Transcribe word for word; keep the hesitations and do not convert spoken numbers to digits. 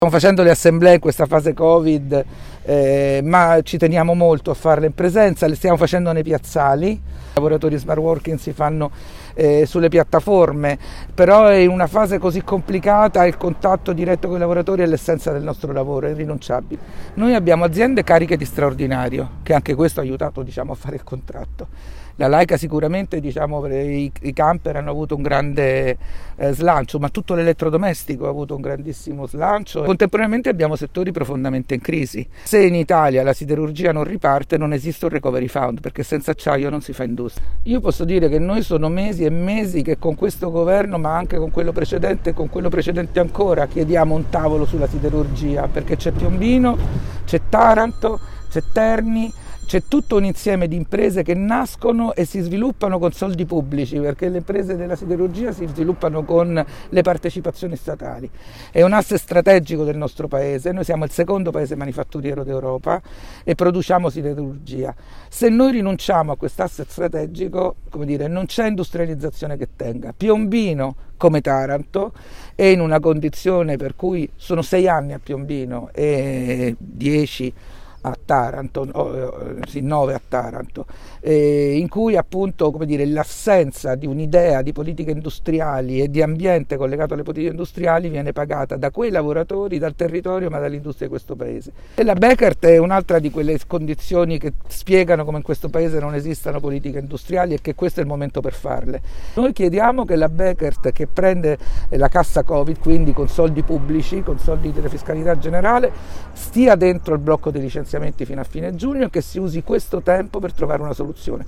Stiamo facendo le assemblee in questa fase Covid, eh, ma ci teniamo molto a farle in presenza, le stiamo facendo nei piazzali. I lavoratori smart working si fanno eh, sulle piattaforme, però in una fase così complicata il contatto diretto con i lavoratori è l'essenza del nostro lavoro, è irrinunciabile. Noi abbiamo aziende cariche di straordinario, che anche questo ha aiutato, diciamo, a fare il contratto. La Laika sicuramente, diciamo, i, i camper hanno avuto un grande eh, slancio, ma tutto l'elettrodomestico ha avuto un grandissimo slancio. Contemporaneamente abbiamo settori profondamente in crisi. Se in Italia la siderurgia non riparte, non esiste un recovery fund, perché senza acciaio non si fa industria. Io posso dire che noi sono mesi e mesi che con questo governo, ma anche con quello precedente e con quello precedente ancora, chiediamo un tavolo sulla siderurgia, perché c'è Piombino, c'è Taranto, c'è Terni, c'è tutto un insieme di imprese che nascono e si sviluppano con soldi pubblici, perché le imprese della siderurgia si sviluppano con le partecipazioni statali. È un asse strategico del nostro paese, noi siamo il secondo paese manifatturiero d'Europa e produciamo siderurgia. Se noi rinunciamo a quest'asse strategico, come dire, non c'è industrializzazione che tenga. Piombino, come Taranto, è in una condizione per cui sono sei anni a Piombino e dieci a Taranto, oh, sì, nove a Taranto, eh, in cui appunto, come dire, l'assenza di un'idea di politiche industriali e di ambiente collegato alle politiche industriali viene pagata da quei lavoratori, dal territorio, ma dall'industria di questo paese. E la Bekaert è un'altra di quelle condizioni che spiegano come in questo paese non esistano politiche industriali e che questo è il momento per farle. Noi chiediamo che la Bekaert, che prende la cassa Covid, quindi con soldi pubblici, con soldi della fiscalità generale, stia dentro il blocco dei licenziamenti fino a fine giugno e che si usi questo tempo per trovare una soluzione.